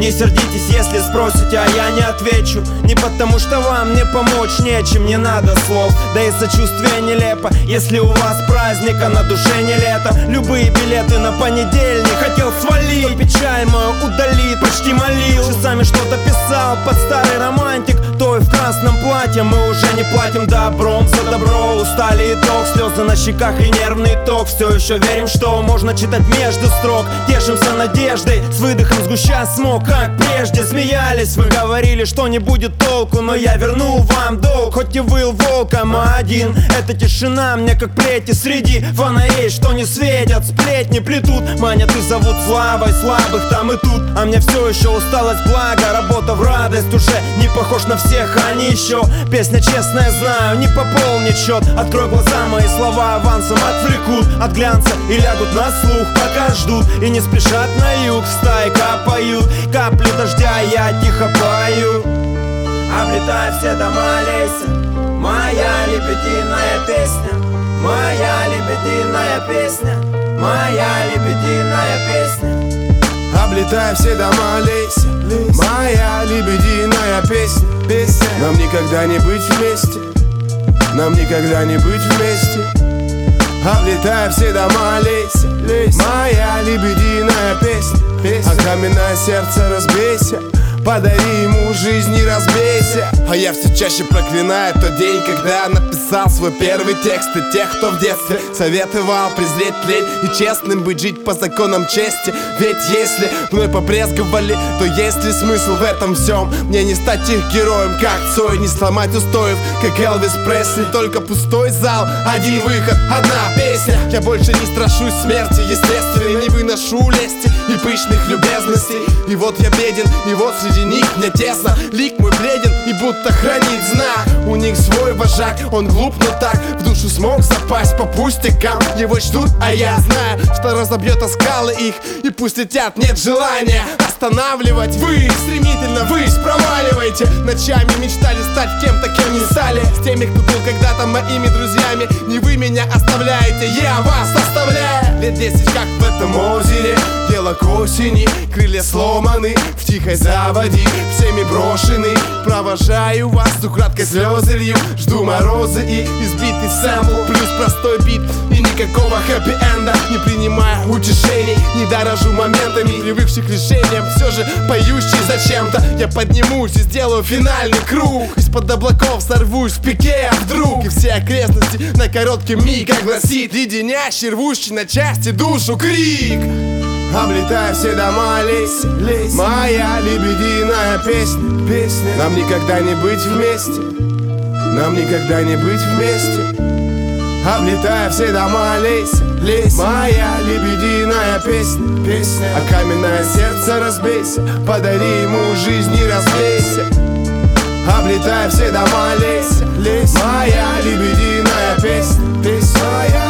Не сердитесь, если спросите, а я не отвечу. Не потому что вам мне помочь нечем, не надо слов, да и сочувствие нелепо. Если у вас праздник, а на душе не лето. Любые билеты на понедельник хотел свалить, кто печаль мою удалит, почти молил. Часами что-то писал под старый романтик. То и в красном платье мы уже не платим добром за добро. Устали итог, слезы на щеках и нервный ток. Все еще верим, что можно читать между строк. Тешимся надеждой, с выдохом сгущая смог. Как прежде смеялись, вы говорили, что не будет толку, но я вернул вам долг. Хоть и выл волком один, эта тишина мне как плети среди фонарей, что не светят, сплетни плетут, манят и зовут славой слабых там и тут. А мне все еще усталость благо, работа в радость, уже не похож на всех, они еще песня честная, знаю, не пополнит счет. Открой глаза, мои слова авансом отвлекут от глянца и лягут на слух, пока ждут и не спешат на юг. Стаи капают капли дождя, я тихо пою, облетая все дома леса. Моя лебединая песня, моя лебединая песня, моя лебединая песня. Облетая все дома леса, моя лебединая песня, песня. Нам никогда не быть вместе, нам никогда не быть вместе. Облетая все дома леса, моя лебединая песня, песня. А каменное сердце разбейся, подари ему жизнь и разбейся. А я все чаще проклинаю тот день, когда написал свой первый текст. И тех, кто в детстве советовал презреть лень и честным быть, жить по законам чести. Ведь если мной побрезговали, то есть ли смысл в этом всем? Мне не стать их героем, как Цой, не сломать устоев, как Элвис Пресли. Только пустой зал, один выход, одна песня. Я больше не страшусь смерти, естественно, не выношу лести и пышных любезностей. И вот я беден, и вот среди них мне тесно. Лик мой бледен и будто хранит знак. У них свой вожак, он глуп, но так в душу смог запасть по пустякам. Его ждут, а я знаю, что разобьет о скалы их. И пусть летят, нет желания останавливать. Вы стремительно ввысь проваливаете. Ночами мечтали стать кем-то, кем не стали. С теми, кто был когда-то моими друзьями. Не вы меня оставляете, я вас оставляю. Лет 10, как в этом озере, дело к осени. Крылья сломаны, в тихой заводе, всеми брошены. Провожаю вас, украдкой слезы лью. Жду морозы и избитый сэмпл, плюс простой бит и никакого хэппи-энда. Не принимаю утешений, не дорожу моментами, привыкших к решениям, все же поющий зачем-то. Я поднимусь и сделаю финальный круг. Из-под облаков сорвусь в пике, а вдруг и все окрестности на короткий миг огласит леденящий, рвущий на части душу крик. Облетая все дома леса, моя лебединая песня, песня. Нам никогда не быть вместе, нам никогда не быть вместе. Облетая все дома леса, моя лебединая песня, песня. А каменное сердце разбейся, подари ему жизнь и разбейся. Облетая все дома леса, моя лебединая песня, песня.